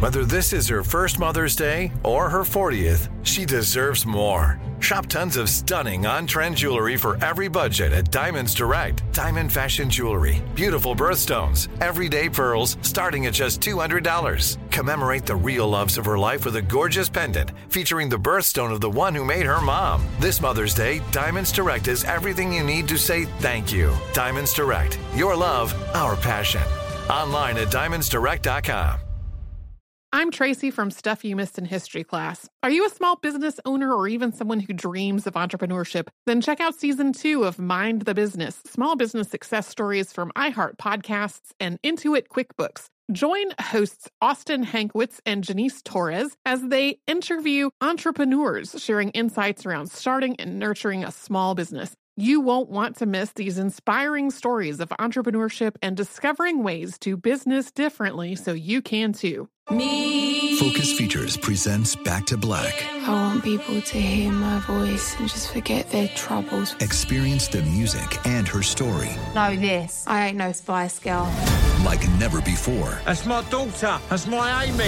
Whether this is her first Mother's Day or her 40th, she deserves more. Shop tons of stunning on-trend jewelry for every budget at Diamonds Direct. Diamond fashion jewelry, beautiful birthstones, everyday pearls starting at just $200. Commemorate the real loves of her life with a gorgeous pendant featuring the birthstone of the one who made her mom. This Mother's Day, Diamonds Direct is everything you need to say thank you. Diamonds Direct. Your love, our passion. Online at diamondsdirect.com. I'm Tracy from Stuff You Missed in History class. Are you a small business owner or even someone who dreams of entrepreneurship? Then check out Season 2 of Mind the Business, Small Business Success Stories from iHeart Podcasts and Intuit QuickBooks. Join hosts Austin Hankwitz and Janice Torres as they interview entrepreneurs sharing insights around starting and nurturing a small business. You won't want to miss these inspiring stories of entrepreneurship and discovering ways to business differently so you can too. Focus Features presents Back to Black. I want people to hear my voice and just forget their troubles. Experience the music and her story. Know this, I ain't no Spice Girl. Like never before. That's my daughter. That's my Amy.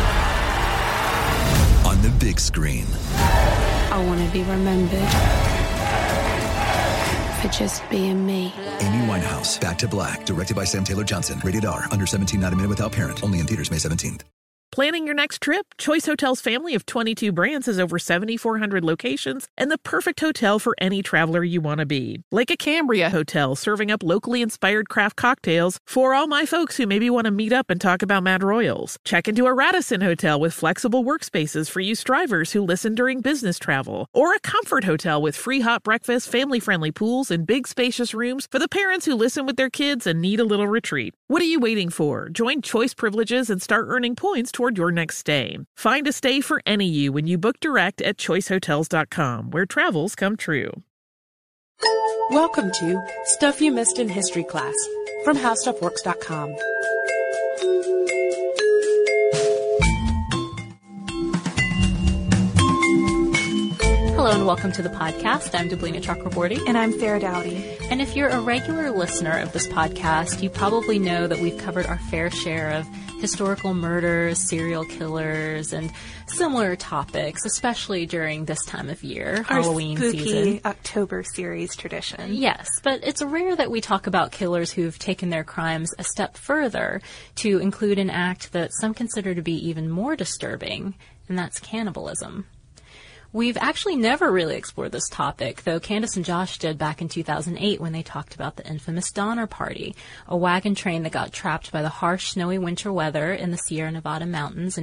On the big screen. I want to be remembered for just being me. Amy Winehouse, Back to Black, directed by Sam Taylor Johnson. Rated R, under 17, not a minute without parent. Only in theaters May 17th. Planning your next trip? Choice Hotels' family of 22 brands has over 7,400 locations and the perfect hotel for any traveler you want to be. Like a Cambria Hotel, serving up locally inspired craft cocktails for all my folks who maybe want to meet up and talk about Mad Royals. Check into a Radisson Hotel with flexible workspaces for you strivers who listen during business travel. Or a Comfort Hotel with free hot breakfast, family-friendly pools, and big spacious rooms for the parents who listen with their kids and need a little retreat. What are you waiting for? Join Choice Privileges and start earning points toward your next stay. Find a stay for any you when you book direct at choicehotels.com, where travels come true. Welcome to Stuff You Missed in History class from HowStuffWorks.com. Hello and welcome to the podcast. I'm Deblina Chakraborty. And I'm Sarah Dowdy. And if you're a regular listener of this podcast, you probably know that we've covered our fair share of historical murders, serial killers, and similar topics, especially during this time of year, our Halloween spooky season. October series tradition. Yes, but it's rare that we talk about killers who've taken their crimes a step further to include an act that some consider to be even more disturbing, and that's cannibalism. We've actually never really explored this topic, though Candace and Josh did back in 2008 when they talked about the infamous Donner Party, a wagon train that got trapped by the harsh, snowy winter weather in the Sierra Nevada mountains in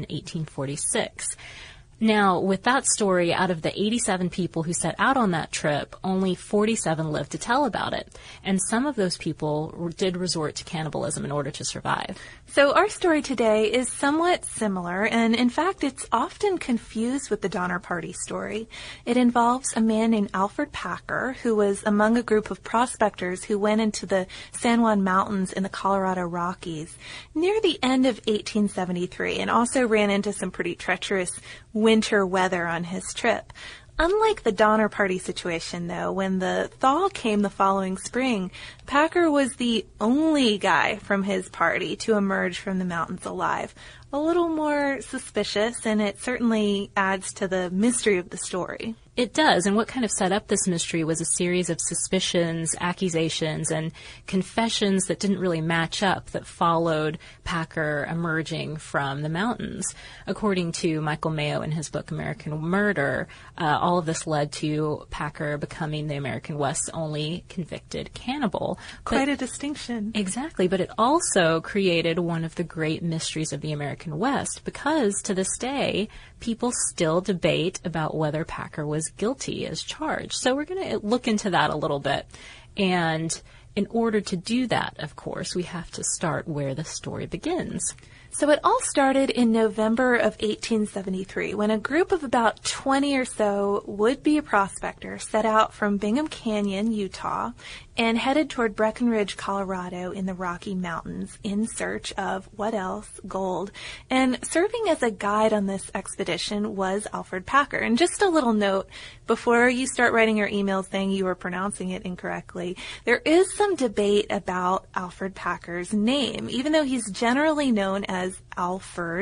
1846. Now, with that story, out of the 87 people who set out on that trip, only 47 lived to tell about it. And some of those people did resort to cannibalism in order to survive. So our story today is somewhat similar, and in fact, it's often confused with the Donner Party story. It involves a man named Alfred Packer, who was among a group of prospectors who went into the San Juan Mountains in the Colorado Rockies near the end of 1873, and also ran into some pretty treacherous winter weather on his trip. Unlike the Donner Party situation, though, when the thaw came the following spring, Packer was the only guy from his party to emerge from the mountains alive. A little more suspicious, and it certainly adds to the mystery of the story. It does, and what kind of set up this mystery was a series of suspicions, accusations, and confessions that didn't really match up that followed Packer emerging from the mountains. According to Michael Mayo in his book American Murder, all of this led to Packer becoming the American West's only convicted cannibal. Quite a distinction. Exactly, but it also created one of the great mysteries of the American West, because to this day, people still debate about whether Packer was guilty as charged. So we're going to look into that a little bit. And in order to do that, of course, we have to start where the story begins. So it all started in November of 1873 when a group of about 20 or so would-be prospectors set out from Bingham Canyon, Utah, and headed toward Breckenridge, Colorado in the Rocky Mountains in search of, what else? Gold. And serving as a guide on this expedition was Alfred Packer. And just a little note, before you start writing your emails saying you were pronouncing it incorrectly, there is some debate about Alfred Packer's name, even though he's generally known as Alfred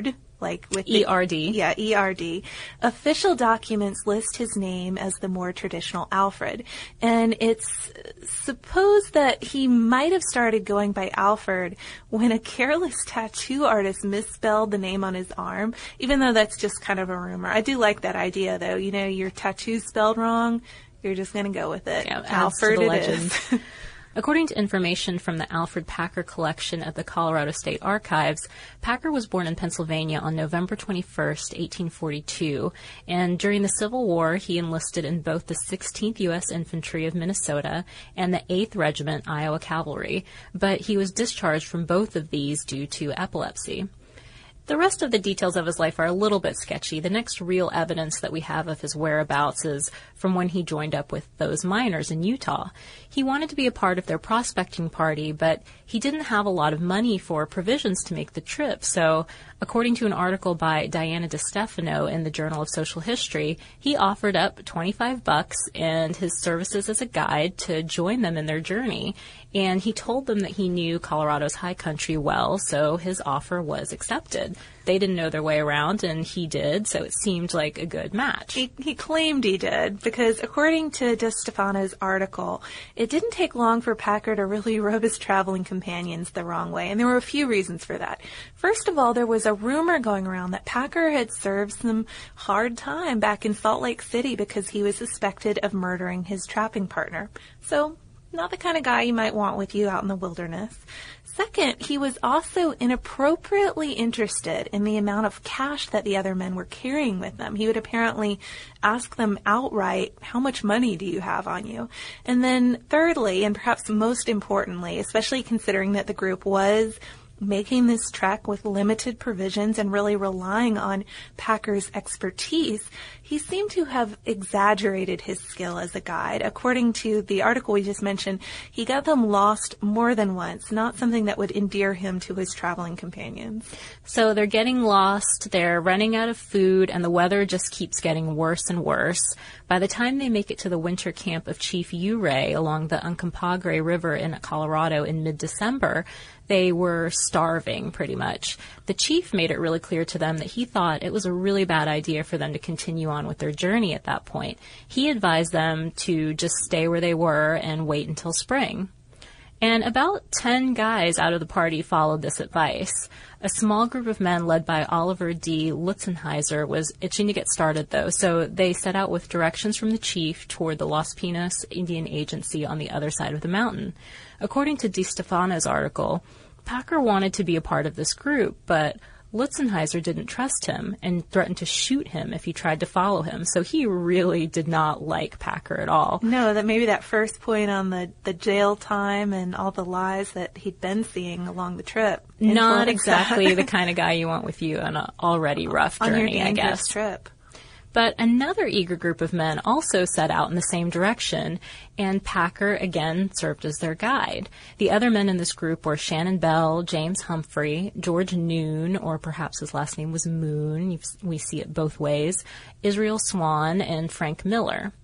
like with E-R-D. Yeah, E-R-D. Official documents list his name as the more traditional Alfred. And it's supposed that he might have started going by Alfred when a careless tattoo artist misspelled the name on his arm, even though that's just kind of a rumor. I do like that idea, though. You know, your tattoo's spelled wrong, you're just going to go with it. Yeah, Alfred the it legend. is. According to information from the Alfred Packer collection at the Colorado State Archives, Packer was born in Pennsylvania on November 21st, 1842, and during the Civil War, he enlisted in both the 16th U.S. Infantry of Minnesota and the 8th Regiment Iowa Cavalry, but he was discharged from both of these due to epilepsy. The rest of the details of his life are a little bit sketchy. The next real evidence that we have of his whereabouts is from when he joined up with those miners in Utah. He wanted to be a part of their prospecting party, but he didn't have a lot of money for provisions to make the trip. So, according to an article by Diana DeStefano in the Journal of Social History, he offered up $25 and his services as a guide to join them in their journey. And he told them that he knew Colorado's high country well, so his offer was accepted. They didn't know their way around, and he did, so it seemed like a good match. He claimed he did, because according to DeStefano's article, it didn't take long for Packer to really rub his traveling companions the wrong way, and there were a few reasons for that. First of all, there was a rumor going around that Packer had served some hard time back in Salt Lake City because he was suspected of murdering his trapping partner. So, not the kind of guy you might want with you out in the wilderness. Second, he was also inappropriately interested in the amount of cash that the other men were carrying with them. He would apparently ask them outright, how much money do you have on you? And then thirdly, and perhaps most importantly, especially considering that the group was making this trek with limited provisions and really relying on Packer's expertise, he seemed to have exaggerated his skill as a guide. According to the article we just mentioned, he got them lost more than once, not something that would endear him to his traveling companions. So they're getting lost, they're running out of food, and the weather just keeps getting worse and worse. By the time they make it to the winter camp of Chief Ouray along the Uncompahgre River in Colorado in mid-December, they were starving, pretty much. The chief made it really clear to them that he thought it was a really bad idea for them to continue on with their journey at that point. He advised them to just stay where they were and wait until spring. And about 10 guys out of the party followed this advice. A small group of men led by Oliver D. Lutzenheiser was itching to get started, though, so they set out with directions from the chief toward the Los Pinos Indian Agency on the other side of the mountain. According to DeStefano's article, Packer wanted to be a part of this group, but Lutzenheiser didn't trust him and threatened to shoot him if he tried to follow him, so he really did not like Packer at all. No, that maybe that first point on the jail time and all the lies that he'd been seeing along the trip. Not exactly the kind of guy you want with you on an already rough journey, on your dangerous I guess. Trip. But another eager group of men also set out in the same direction, and Packer again served as their guide. The other men in this group were Shannon Bell, James Humphrey, George Noon, or perhaps his last name was Moon, we see it both ways, Israel Swan, and Frank Miller.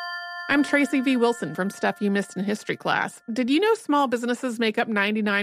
I'm Tracy V. Wilson from Stuff You Missed in History Class. Did you know small businesses make up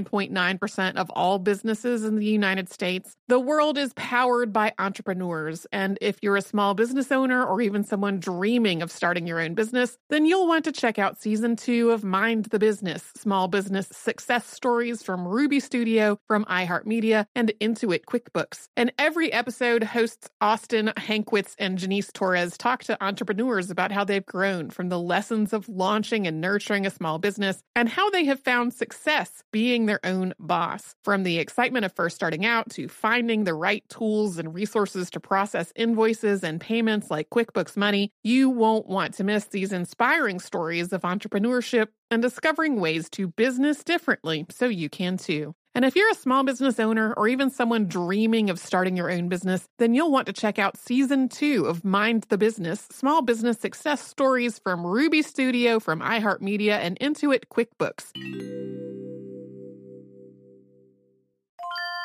99.9% of all businesses in the United States? The world is powered by entrepreneurs, and if you're a small business owner or even someone dreaming of starting your own business, then you'll want to check out Season 2 of Mind the Business, Small Business Success Stories from Ruby Studio, from iHeartMedia, and Intuit QuickBooks. And every episode, hosts Austin Hankwitz and Janice Torres talk to entrepreneurs about how they've grown from the lessons of launching and nurturing a small business and how they have found success being their own boss. From the excitement of first starting out to finding the right tools and resources to process invoices and payments like QuickBooks Money, you won't want to miss these inspiring stories of entrepreneurship and discovering ways to business differently so you can too. And if you're a small business owner or even someone dreaming of starting your own business, then you'll want to check out Season 2 of Mind the Business, Small Business Success Stories from Ruby Studio, from iHeartMedia, and Intuit QuickBooks.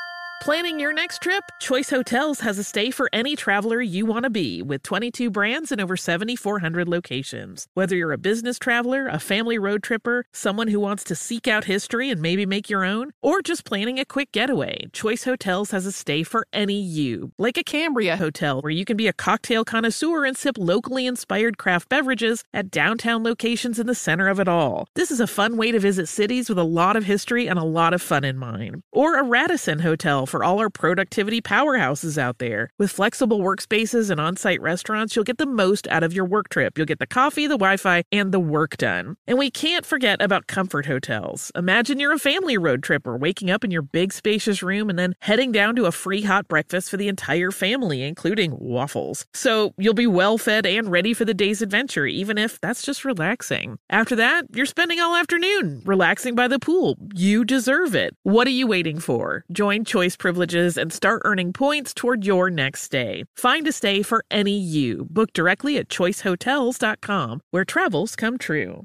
Planning your next trip? Choice Hotels has a stay for any traveler you want to be, with 22 brands and over 7,400 locations. Whether you're a business traveler, a family road tripper, someone who wants to seek out history and maybe make your own, or just planning a quick getaway, Choice Hotels has a stay for any you. Like a Cambria Hotel, where you can be a cocktail connoisseur and sip locally inspired craft beverages at downtown locations in the center of it all. This is a fun way to visit cities with a lot of history and a lot of fun in mind. Or a Radisson Hotel for all our productivity powerhouses out there. With flexible workspaces and on-site restaurants, you'll get the most out of your work trip. You'll get the coffee, the Wi-Fi, and the work done. And we can't forget about Comfort Hotels. Imagine you're a family road tripper, waking up in your big spacious room and then heading down to a free hot breakfast for the entire family, including waffles. So you'll be well fed and ready for the day's adventure, even if that's just relaxing. After that, you're spending all afternoon relaxing by the pool. You deserve it. What are you waiting for? Join Choice Privileges and start earning points toward your next stay. Find a stay for any you. Book directly at choicehotels.com, where travels come true.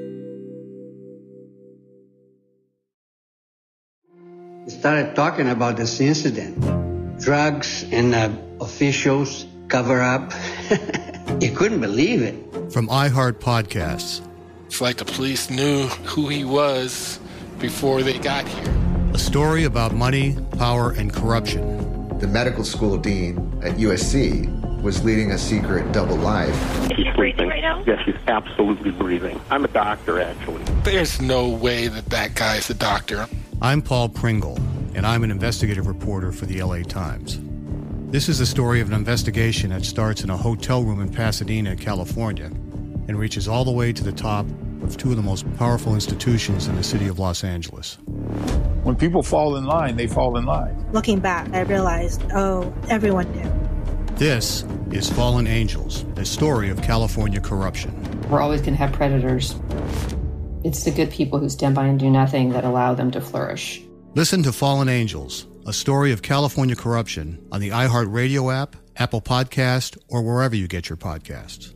We started talking about this incident. Drugs and officials cover up. You couldn't believe it. From iHeart Podcasts. It's like the police knew who he was before they got here. A story about money, power, and corruption. The medical school dean at USC was leading a secret double life. He's breathing right now? Yes, he's absolutely breathing. I'm a doctor, actually. There's no way that guy's a doctor. I'm Paul Pringle, and I'm an investigative reporter for the LA Times. This is the story of an investigation that starts in a hotel room in Pasadena, California, and reaches all the way to the top of two of the most powerful institutions in the city of Los Angeles. When people fall in line, they fall in line. Looking back, I realized, everyone knew. This is Fallen Angels, a story of California corruption. We're always going to have predators. It's the good people who stand by and do nothing that allow them to flourish. Listen to Fallen Angels, a story of California corruption on the iHeartRadio app, Apple Podcast, or wherever you get your podcasts.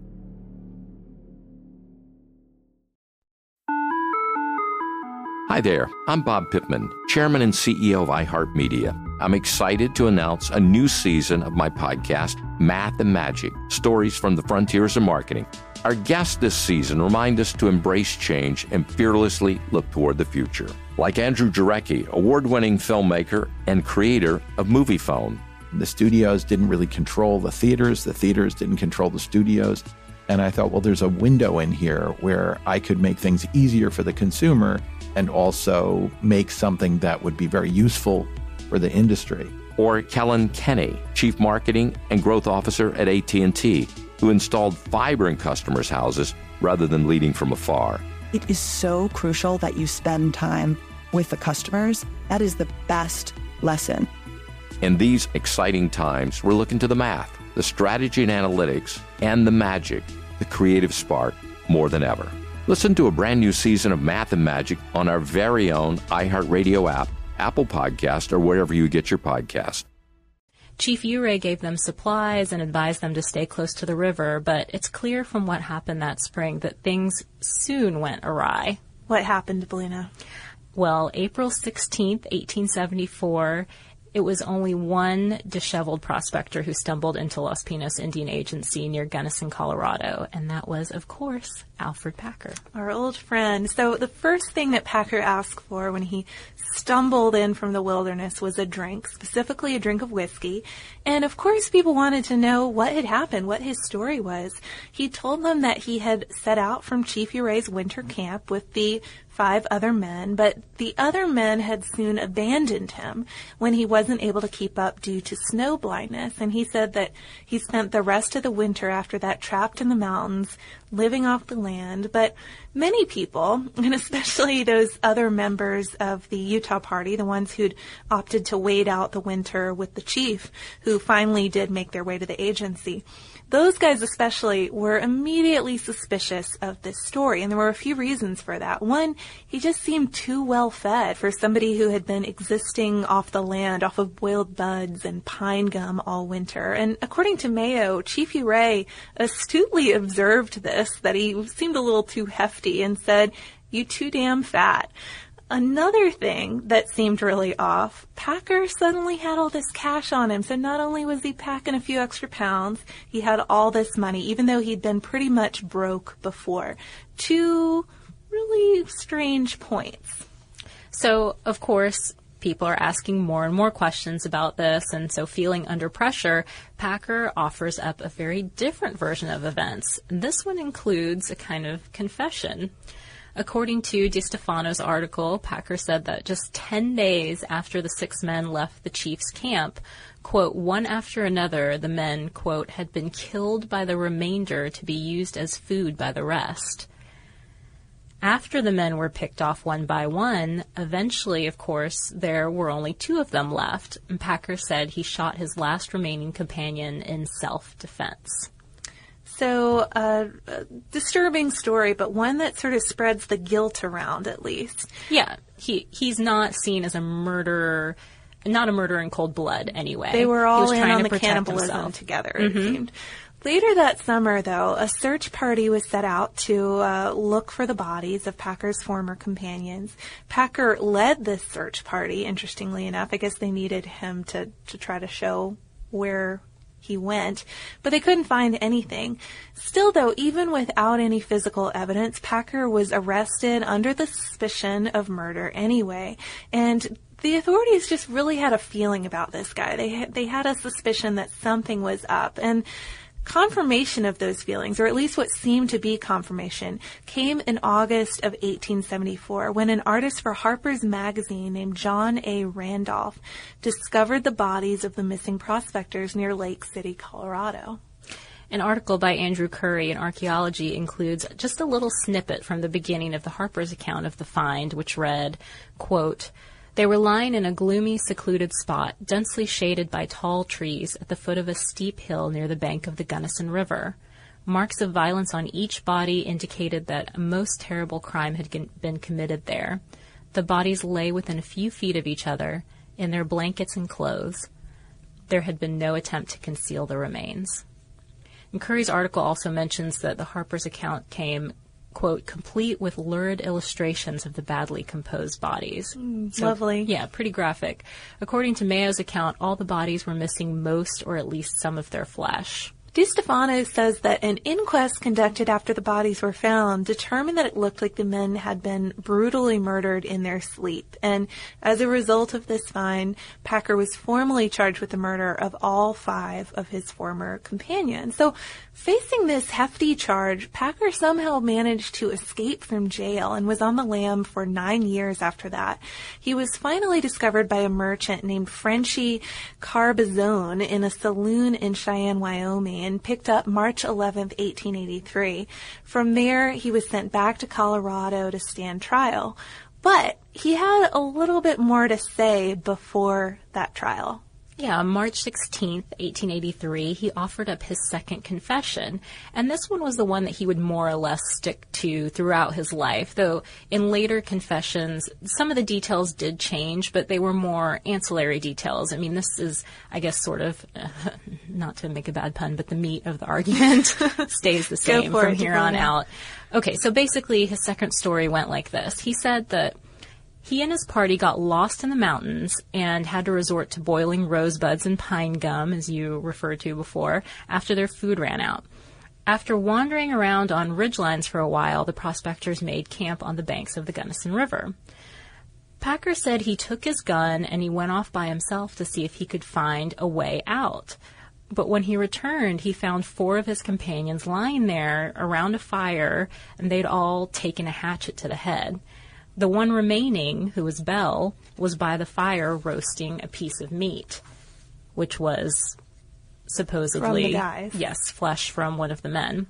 Hi there, I'm Bob Pittman, Chairman and CEO of iHeartMedia. I'm excited to announce a new season of my podcast, Math and Magic, Stories from the Frontiers of Marketing. Our guests this season remind us to embrace change and fearlessly look toward the future. Like Andrew Jarecki, award-winning filmmaker and creator of Moviefone. The studios didn't really control the theaters didn't control the studios. And I thought, well, there's a window in here where I could make things easier for the consumer and also make something that would be very useful for the industry. Or Kellen Kenny, Chief Marketing and Growth Officer at AT&T, who installed fiber in customers' houses rather than leading from afar. It is so crucial that you spend time with the customers. That is the best lesson. In these exciting times, we're looking to the math, the strategy and analytics, and the magic, the creative spark, more than ever. Listen to a brand new season of Math and Magic on our very own iHeartRadio app, Apple Podcast, or wherever you get your podcast. Chief Ouray gave them supplies and advised them to stay close to the river, but it's clear from what happened that spring that things soon went awry. What happened, Belina? Well, April 16th, 1874, it was only one disheveled prospector who stumbled into Los Pinos Indian Agency near Gunnison, Colorado, and that was, of course, Alfred Packer. Our old friend. So the first thing that Packer asked for when he stumbled in from the wilderness was a drink, specifically a drink of whiskey. And of course people wanted to know what had happened, what his story was. He told them that he had set out from Chief Ouray's winter camp with the 5 other men, but the other men had soon abandoned him when he wasn't able to keep up due to snow blindness. And he said that he spent the rest of the winter after that trapped in the mountains, living off the land. But many people, and especially those other members of the Utah Party, the ones who'd opted to wait out the winter with the chief, who finally did make their way to the agency, those guys especially were immediately suspicious of this story, and there were a few reasons for that. One, he just seemed too well fed for somebody who had been existing off the land, off of boiled buds and pine gum all winter. And according to Mayo, Chief Ouray astutely observed this, that he seemed a little too hefty, and said, "You too damn fat." Another thing that seemed really off, Packer suddenly had all this cash on him. So not only was he packing a few extra pounds, he had all this money, even though he'd been pretty much broke before. 2 really strange points. So, of course, people are asking more and more questions about this, and so feeling under pressure, Packer offers up a very different version of events. This one includes a kind of confession. According to DeStefano's article, Packer said that just 10 days after the 6 men left the chief's camp, quote, one after another, the men, quote, had been killed by the remainder to be used as food by the rest. After the men were picked off one by one, eventually, of course, there were only 2 of them left, and Packer said he shot his last remaining companion in self-defense. So, a disturbing story, but one that sort of spreads the guilt around, at least. Yeah, he's not seen as a murderer, not a murderer in cold blood, anyway. They were all in on to the cannibalism together, it seemed. Later that summer, though, a search party was set out to look for the bodies of Packer's former companions. Packer led this search party, interestingly enough. I guess they needed him to try to show where he went, but they couldn't find anything. Still, though, even without any physical evidence, Packer was arrested under the suspicion of murder anyway, and the authorities just really had a feeling about this guy. They had a suspicion that something was up, and confirmation of those feelings, or at least what seemed to be confirmation, came in August of 1874 when an artist for Harper's Magazine named John A. Randolph discovered the bodies of the missing prospectors near Lake City, Colorado. An article by Andrew Curry in Archaeology includes just a little snippet from the beginning of the Harper's account of the find, which read, quote, they were lying in a gloomy, secluded spot, densely shaded by tall trees at the foot of a steep hill near the bank of the Gunnison River. Marks of violence on each body indicated that a most terrible crime had been committed there. The bodies lay within a few feet of each other, in their blankets and clothes. There had been no attempt to conceal the remains. And Curry's article also mentions that the Harper's account came, quote, complete with lurid illustrations of the badly composed bodies. So, lovely. Yeah, pretty graphic. According to Mayo's account, all the bodies were missing most or at least some of their flesh. DeStefano says that an inquest conducted after the bodies were found determined that it looked like the men had been brutally murdered in their sleep. And as a result of this find, Packer was formally charged with the murder of all 5 of his former companions. So facing this hefty charge, Packer somehow managed to escape from jail and was on the lam for 9 years after that. He was finally discovered by a merchant named Frenchy Carbazone in a saloon in Cheyenne, Wyoming, and picked up March 11th, 1883. From there, he was sent back to Colorado to stand trial. But he had a little bit more to say before that trial. Yeah, on March 16th, 1883, he offered up his second confession, and this one was the one that he would more or less stick to throughout his life, though in later confessions, some of the details did change, but they were more ancillary details. I mean, this is, I guess, sort of, not to make a bad pun, but the meat of the argument stays the same from here on out. Okay, so basically his second story went like this. He said that he and his party got lost in the mountains and had to resort to boiling rosebuds and pine gum, as you referred to before, after their food ran out. After wandering around on ridgelines for a while, the prospectors made camp on the banks of the Gunnison River. Packer said he took his gun and he went off by himself to see if he could find a way out. But when he returned, he found 4 of his companions lying there around a fire, and they'd all taken a hatchet to the head. The one remaining, who was Bell, was by the fire roasting a piece of meat, which was supposedly, from the guys. Yes, flesh from one of the men.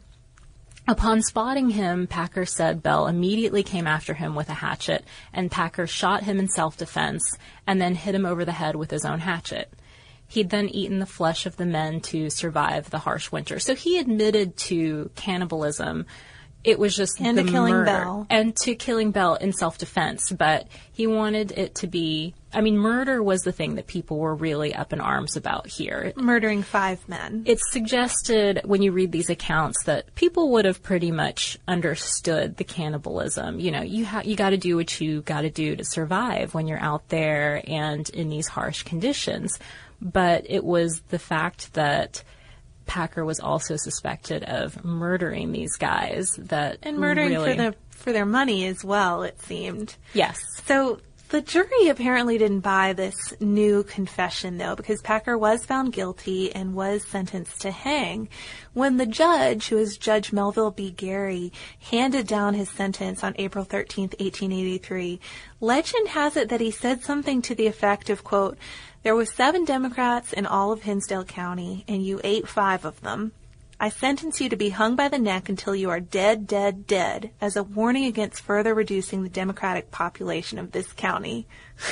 Upon spotting him, Packer said Bell immediately came after him with a hatchet, and Packer shot him in self-defense and then hit him over the head with his own hatchet. He'd then eaten the flesh of the men to survive the harsh winter. So he admitted to cannibalism It was just and the to killing murder. Bell. And to killing Bell in self-defense. But he wanted it to be... I mean, murder was the thing that people were really up in arms about here. Murdering 5 men. It's suggested when you read these accounts that people would have pretty much understood the cannibalism. You know, you got to do what you got to do to survive when you're out there and in these harsh conditions. But it was the fact that Packer was also suspected of murdering these guys that and murdering really... for their money as well, it seemed. Yes. So the jury apparently didn't buy this new confession, though, because Packer was found guilty and was sentenced to hang. When the judge, who is Judge Melville B. Gary, handed down his sentence on April 13th, 1883, legend has it that he said something to the effect of, quote, "There were 7 Democrats in all of Hinsdale County, and you ate 5 of them. I sentence you to be hung by the neck until you are dead, dead, dead, as a warning against further reducing the Democratic population of this county."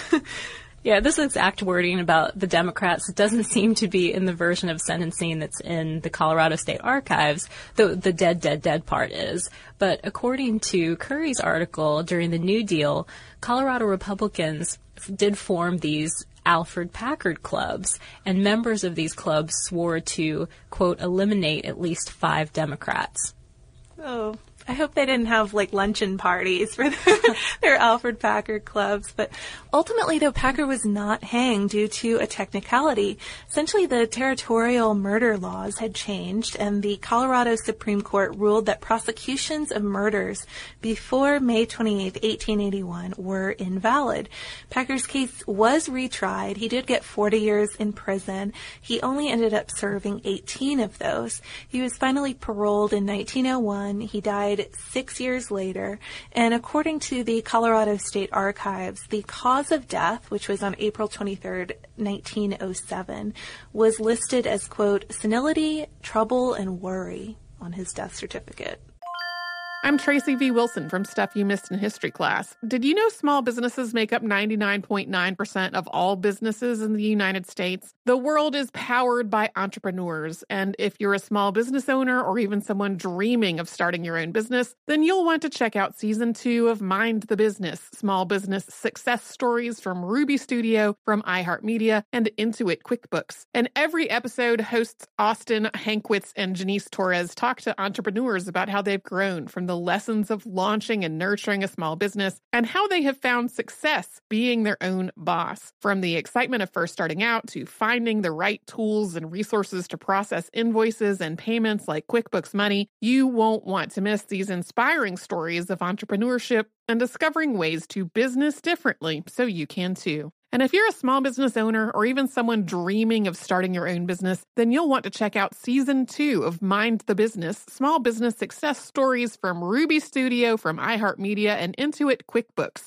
Yeah, this exact wording about the Democrats doesn't seem to be in the version of sentencing that's in the Colorado State Archives, though the dead, dead, dead part is. But according to Curry's article during the New Deal, Colorado Republicans did form these Alfred Packard clubs, and members of these clubs swore to, quote, eliminate at least 5 Democrats. Oh, I hope they didn't have, like, luncheon parties for their Alfred Packard clubs. But ultimately, though, Packard was not hanged due to a technicality. Essentially, the territorial murder laws had changed, and the Colorado Supreme Court ruled that prosecutions of murders before May 28, 1881 were invalid. Packard's case was retried. He did get 40 years in prison. He only ended up serving 18 of those. He was finally paroled in 1901. He died 6 years later, and according to the Colorado State Archives, the cause of death, which was on April 23rd, 1907, was listed as, quote, senility, trouble, and worry on his death certificate. I'm Tracy V. Wilson from Stuff You Missed in History Class. Did you know small businesses make up 99.9% of all businesses in the United States? The world is powered by entrepreneurs, and if you're a small business owner or even someone dreaming of starting your own business, then you'll want to check out Season 2 of Mind the Business, Small Business Success Stories from Ruby Studio, from iHeartMedia, and Intuit QuickBooks. In every episode, hosts Austin Hankwitz and Janice Torres talk to entrepreneurs about how they've grown from the lessons of launching and nurturing a small business and how they have found success being their own boss. From the excitement of first starting out to finding the right tools and resources to process invoices and payments like QuickBooks Money, you won't want to miss these inspiring stories of entrepreneurship and discovering ways to business differently so you can too. And if you're a small business owner or even someone dreaming of starting your own business, then you'll want to check out Season 2 of Mind the Business, Small Business Success Stories from Ruby Studio, from iHeartMedia, and Intuit QuickBooks.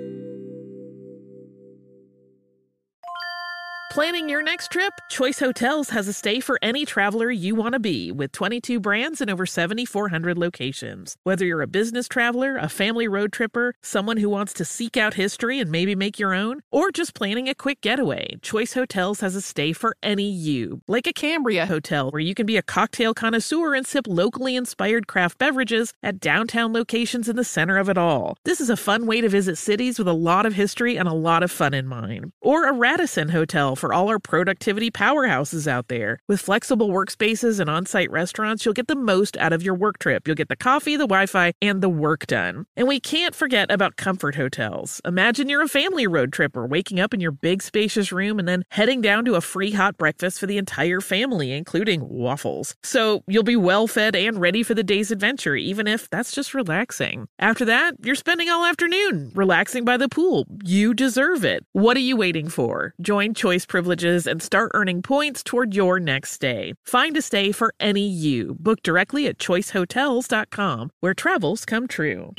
Planning your next trip? Choice Hotels has a stay for any traveler you want to be, with 22 brands and over 7,400 locations. Whether you're a business traveler, a family road tripper, someone who wants to seek out history and maybe make your own, or just planning a quick getaway, Choice Hotels has a stay for any you. Like a Cambria Hotel, where you can be a cocktail connoisseur and sip locally inspired craft beverages at downtown locations in the center of it all. This is a fun way to visit cities with a lot of history and a lot of fun in mind. Or a Radisson Hotel for all our productivity powerhouses out there. With flexible workspaces and on-site restaurants, you'll get the most out of your work trip. You'll get the coffee, the Wi-Fi, and the work done. And we can't forget about Comfort Hotels. Imagine you're a family road tripper, waking up in your big spacious room and then heading down to a free hot breakfast for the entire family, including waffles. So you'll be well fed and ready for the day's adventure, even if that's just relaxing. After that, you're spending all afternoon relaxing by the pool. You deserve it. What are you waiting for? Join Choice Privileges and start earning points toward your next stay. Find a stay for any you. Book directly at choicehotels.com, where travels come true.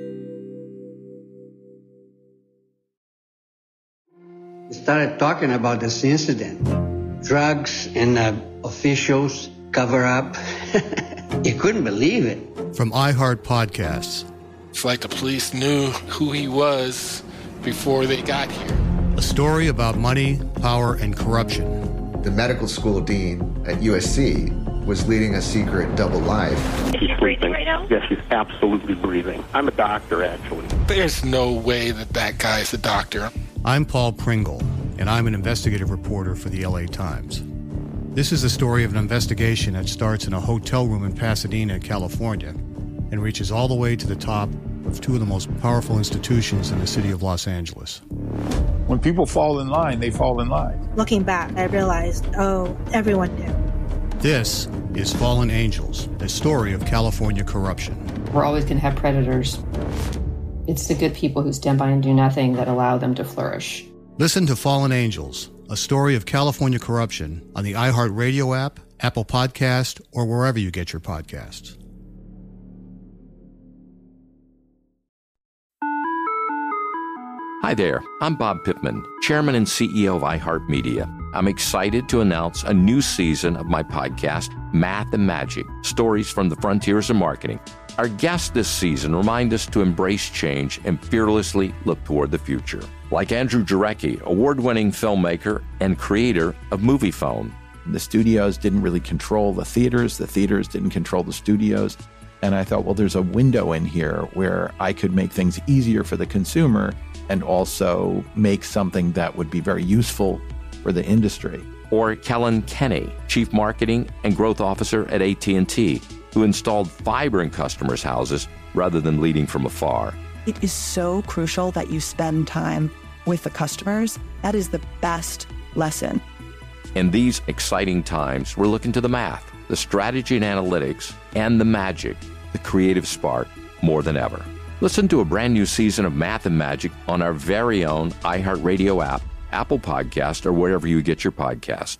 We started talking about this incident. Drugs and officials cover up. You couldn't believe it. From iHeart Podcasts. It's like the police knew who he was before they got here. A story about money, power, and corruption. The medical school dean at USC was leading a secret double life. She's breathing right now? Yes, she's absolutely breathing. I'm a doctor, actually. There's no way that guy is a doctor. I'm Paul Pringle, and I'm an investigative reporter for the LA Times. This is the story of an investigation that starts in a hotel room in Pasadena, California, and reaches all the way to the top of two of the most powerful institutions in the city of Los Angeles. When people fall in line, they fall in line. Looking back, I realized, everyone knew. This is Fallen Angels, the story of California corruption. We're always going to have predators. It's the good people who stand by and do nothing that allow them to flourish. Listen to Fallen Angels, a story of California corruption on the iHeartRadio app, Apple Podcast, or wherever you get your podcasts. Hi there, I'm Bob Pittman, Chairman and CEO of iHeartMedia. I'm excited to announce a new season of my podcast, Math and Magic, Stories from the Frontiers of Marketing. Our guests this season remind us to embrace change and fearlessly look toward the future. Like Andrew Jarecki, award-winning filmmaker and creator of Moviefone. The studios didn't really control the theaters didn't control the studios. And I thought, well, there's a window in here where I could make things easier for the consumer and also make something that would be very useful for the industry. Or Kellen Kenny, Chief Marketing and Growth Officer at AT&T, who installed fiber in customers' houses rather than leading from afar. It is so crucial that you spend time with the customers. That is the best lesson. In these exciting times, we're looking to the math, the strategy and analytics, and the magic, the creative spark, more than ever. Listen to a brand new season of Math and Magic on our very own iHeartRadio app, Apple Podcast, or wherever you get your podcast.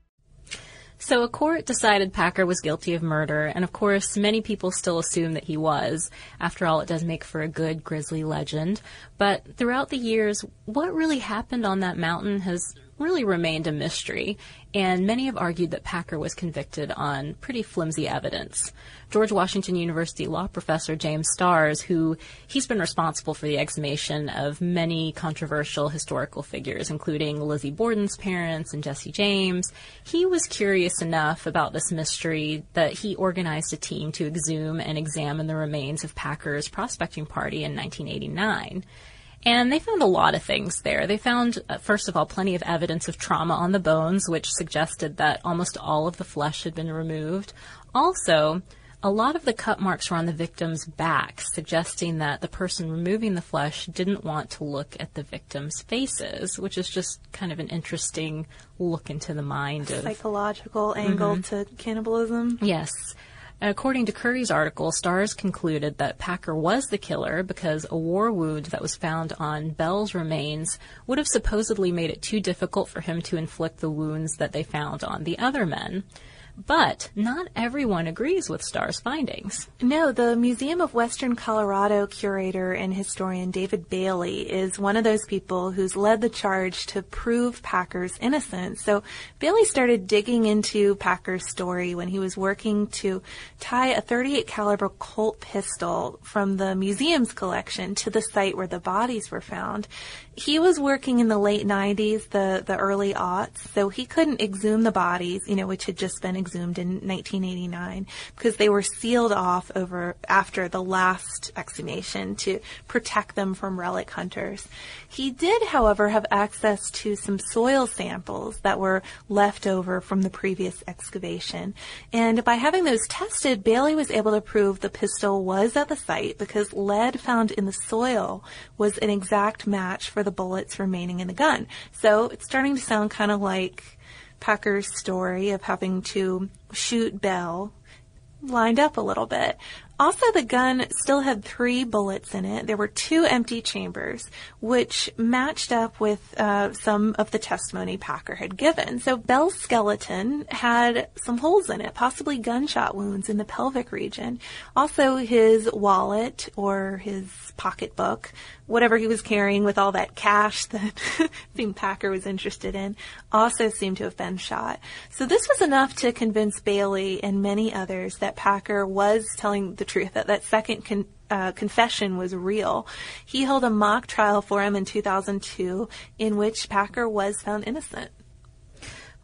So a court decided Packer was guilty of murder, and of course many people still assume that he was. After all, it does make for a good grisly legend. But throughout the years, what really happened on that mountain has really remained a mystery, and many have argued that Packer was convicted on pretty flimsy evidence. George Washington University law professor James Starrs, he's been responsible for the exhumation of many controversial historical figures, including Lizzie Borden's parents and Jesse James. He was curious enough about this mystery that he organized a team to exhume and examine the remains of Packer's prospecting party in 1989. And they found a lot of things there. They found, first of all, plenty of evidence of trauma on the bones, which suggested that almost all of the flesh had been removed. Also, a lot of the cut marks were on the victim's back, suggesting that the person removing the flesh didn't want to look at the victim's faces, which is just kind of an interesting look into the mind of... Psychological angle to cannibalism. Yes. According to Curry's article, Starrs concluded that Packer was the killer because a war wound that was found on Bell's remains would have supposedly made it too difficult for him to inflict the wounds that they found on the other men. But not everyone agrees with Starr's findings. No, the Museum of Western Colorado curator and historian David Bailey is one of those people who's led the charge to prove Packer's innocence. So Bailey started digging into Packer's story when he was working to tie a .38 caliber Colt pistol from the museum's collection to the site where the bodies were found. He was working in the late 90s, the early aughts, so he couldn't exhume the bodies, which had just been exhumed in 1989, because they were sealed off after the last exhumation to protect them from relic hunters. He did, however, have access to some soil samples that were left over from the previous excavation. And by having those tested, Bailey was able to prove the pistol was at the site because lead found in the soil was an exact match for the bullets remaining in the gun. So it's starting to sound kind of like Packer's story of having to shoot Bell lined up a little bit. Also, the gun still had 3 bullets in it. There were 2 empty chambers, which matched up with some of the testimony Packer had given. So Bell's skeleton had some holes in it, possibly gunshot wounds in the pelvic region. Also, his wallet or his pocketbook, whatever he was carrying with all that cash that seemed Packer was interested in, also seemed to have been shot. So this was enough to convince Bailey and many others that Packer was telling the truth, that second confession was real. He held a mock trial for him in 2002 in which Packer was found innocent.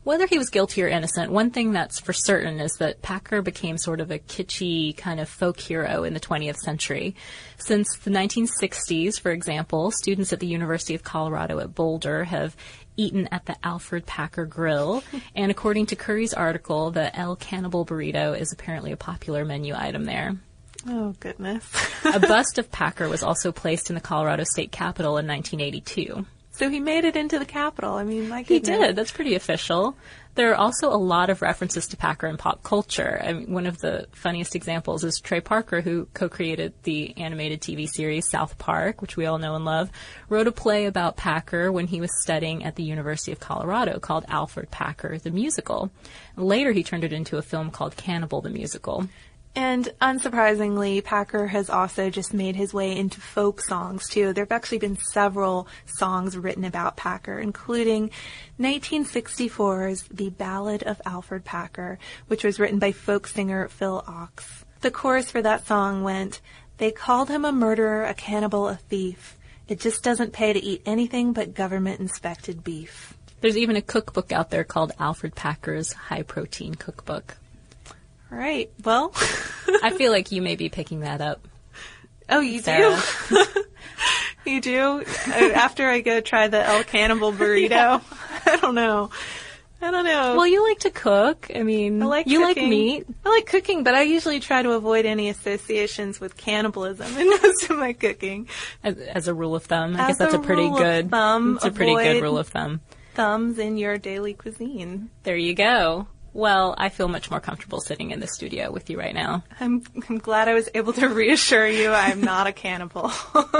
Whether he was guilty or innocent, one thing that's for certain is that Packer became sort of a kitschy kind of folk hero in the 20th century. Since the 1960s, for example, students at the University of Colorado at Boulder have eaten at the Alfred Packer Grill, and according to Curry's article, the El Cannibal Burrito is apparently a popular menu item there. Oh, goodness. A bust of Packer was also placed in the Colorado State Capitol in 1982. So he made it into the Capitol. I mean, my goodness. He did. That's pretty official. There are also a lot of references to Packer in pop culture. I mean, one of the funniest examples is Trey Parker, who co-created the animated TV series South Park, which we all know and love, wrote a play about Packer when he was studying at the University of Colorado called Alfred Packer, the Musical. Later, he turned it into a film called Cannibal, the Musical. And unsurprisingly, Packer has also just made his way into folk songs, too. There have actually been several songs written about Packer, including 1964's The Ballad of Alfred Packer, which was written by folk singer Phil Ochs. The chorus for that song went, "They called him a murderer, a cannibal, a thief. It just doesn't pay to eat anything but government-inspected beef." There's even a cookbook out there called Alfred Packer's High Protein Cookbook. All right. Well, I feel like you may be picking that up. Oh, you Sarah. do? You do? After I go try the El Cannibal Burrito? Yeah. I don't know. Well, you like to cook. I mean, you like meat. I like cooking, but I usually try to avoid any associations with cannibalism in most of my cooking. As a rule of thumb. I guess that's a pretty good rule of thumb. Thumbs in your daily cuisine. There you go. Well, I feel much more comfortable sitting in the studio with you right now. I'm glad I was able to reassure you I'm not a cannibal.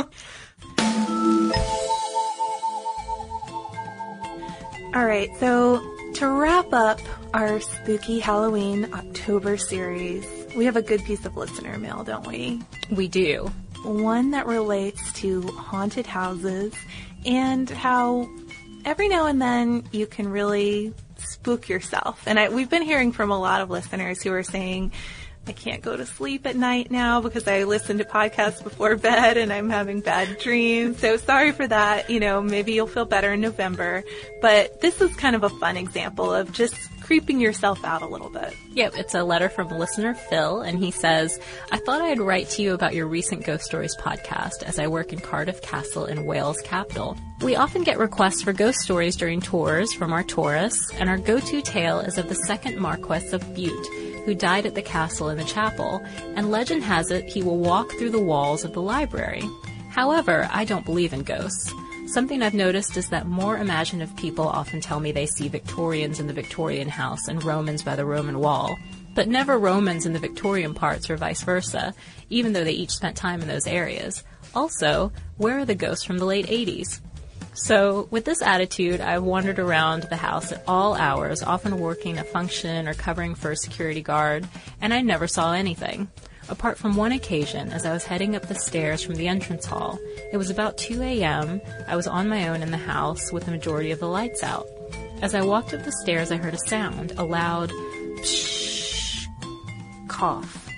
All right, so to wrap up our spooky Halloween October series, we have a good piece of listener mail, don't we? We do. One that relates to haunted houses and how every now and then you can really spook yourself. And we've been hearing from a lot of listeners who are saying, I can't go to sleep at night now because I listen to podcasts before bed and I'm having bad dreams. So sorry for that. You know, maybe you'll feel better in November. But this is kind of a fun example of just creeping yourself out a little bit. Yep, it's a letter from listener Phil, and he says, I thought I'd write to you about your recent Ghost Stories podcast as I work in Cardiff Castle in Wales capital. We often get requests for ghost stories during tours from our tourists, and our go-to tale is of the second Marquess of Bute, who died at the castle in the chapel, and legend has it he will walk through the walls of the library. However, I don't believe in ghosts. Something I've noticed is that more imaginative people often tell me they see Victorians in the Victorian house and Romans by the Roman wall, but never Romans in the Victorian parts or vice versa, even though they each spent time in those areas. Also, where are the ghosts from the late 80s? So, with this attitude, I've wandered around the house at all hours, often working a function or covering for a security guard, and I never saw anything. Apart from one occasion, as I was heading up the stairs from the entrance hall. It was about 2 a.m. I was on my own in the house with the majority of the lights out. As I walked up the stairs, I heard a sound, a loud pshh, cough,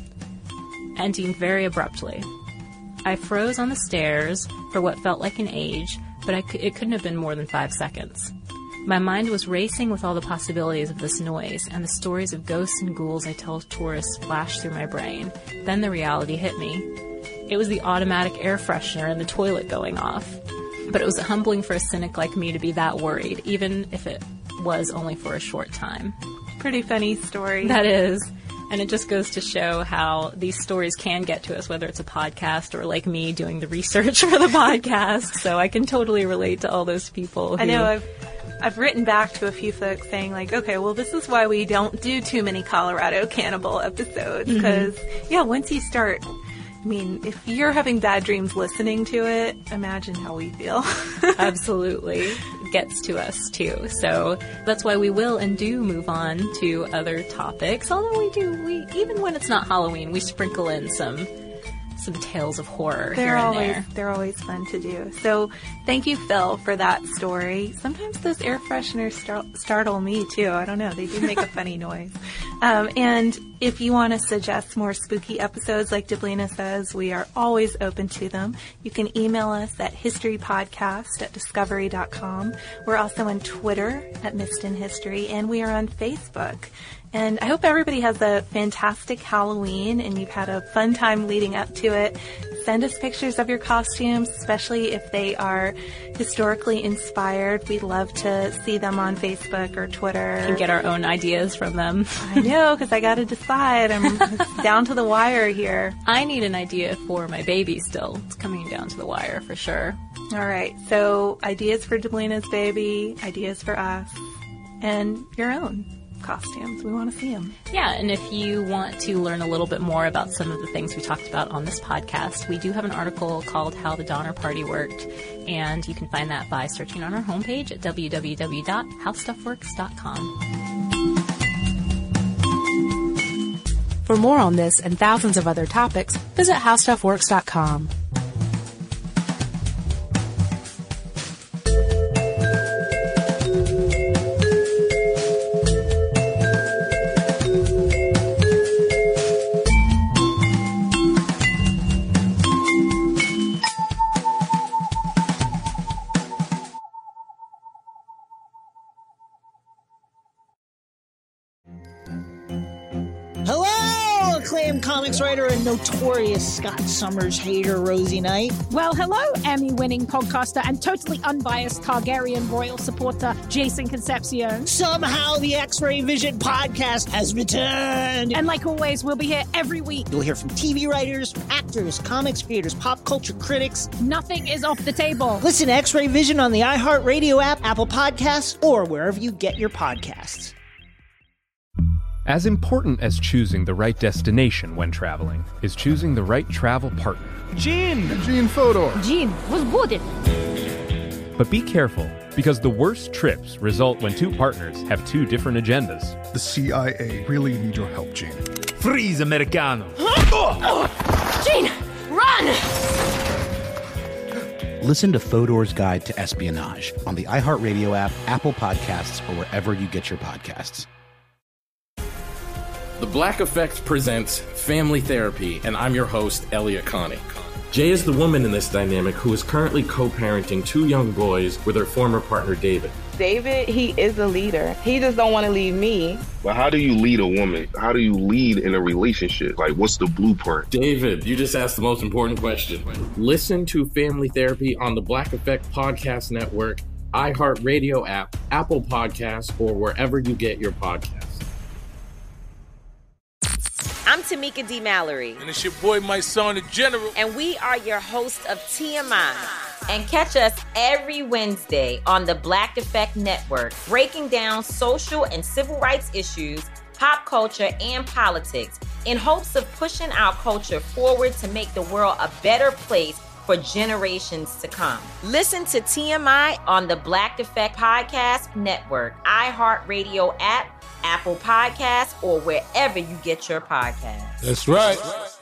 ending very abruptly. I froze on the stairs for what felt like an age, but it couldn't have been more than 5 seconds. My mind was racing with all the possibilities of this noise, and the stories of ghosts and ghouls I tell tourists flashed through my brain. Then the reality hit me. It was the automatic air freshener in the toilet going off. But it was humbling for a cynic like me to be that worried, even if it was only for a short time. Pretty funny story. That is. And it just goes to show how these stories can get to us, whether it's a podcast or like me doing the research for the podcast. So I can totally relate to all those people. I know I've written back to a few folks saying, like, okay, well, this is why we don't do too many Colorado Cannibal episodes. Because, once you start, I mean, if you're having bad dreams listening to it, imagine how we feel. Absolutely. It gets to us, too. So that's why we will and do move on to other topics. Although we even when it's not Halloween, we sprinkle in some tales of horror here and there. They're always fun to do. So thank you, Phil, for that story. Sometimes those air fresheners startle me, too. I don't know. They do make a funny noise. And if you want to suggest more spooky episodes like Deblina says, we are always open to them. You can email us at historypodcast@discovery.com. We're also on Twitter at Missed in History, and we are on Facebook. And I hope everybody has a fantastic Halloween and you've had a fun time leading up to it. Send us pictures of your costumes, especially if they are historically inspired. We'd love to see them on Facebook or Twitter. And get our own ideas from them. I know, because I got to decide. I'm down to the wire here. I need an idea for my baby still. It's coming down to the wire for sure. All right. So ideas for Deblina's baby, ideas for us, and your own costumes. We want to see them. Yeah, and if you want to learn a little bit more about some of the things we talked about on this podcast, we do have an article called How the Donner Party Worked, and you can find that by searching on our homepage at www.howstuffworks.com. For more on this and thousands of other topics, visit howstuffworks.com. Comics writer and notorious Scott Summers hater, Rosie Knight. Well, hello, Emmy-winning podcaster and totally unbiased Targaryen royal supporter, Jason Concepcion. Somehow the X-Ray Vision podcast has returned. And like always, we'll be here every week. You'll hear from TV writers, actors, comics creators, pop culture critics. Nothing is off the table. Listen to X-Ray Vision on the iHeartRadio app, Apple Podcasts, or wherever you get your podcasts. As important as choosing the right destination when traveling is choosing the right travel partner. Gene Fodor. Gene was good. But be careful, because the worst trips result when two partners have two different agendas. The CIA really need your help, Gene. Freeze, Americano. Gene, run! Listen to Fodor's Guide to Espionage on the iHeartRadio app, Apple Podcasts, or wherever you get your podcasts. The Black Effect presents Family Therapy, and I'm your host, Elliot Connie. Jay is the woman in this dynamic who is currently co-parenting two young boys with her former partner, David. David, he is a leader. He just don't want to leave me. But how do you lead a woman? How do you lead in a relationship? Like, what's the blueprint? David, you just asked the most important question. Listen to Family Therapy on the Black Effect Podcast Network, iHeartRadio app, Apple Podcasts, or wherever you get your podcasts. I'm Tamika D. Mallory. And it's your boy, my son, the General. And we are your hosts of TMI. And catch us every Wednesday on the Black Effect Network, breaking down social and civil rights issues, pop culture, and politics in hopes of pushing our culture forward to make the world a better place for generations to come. Listen to TMI on the Black Effect Podcast Network, iHeartRadio app, Apple Podcasts, or wherever you get your podcasts. That's right.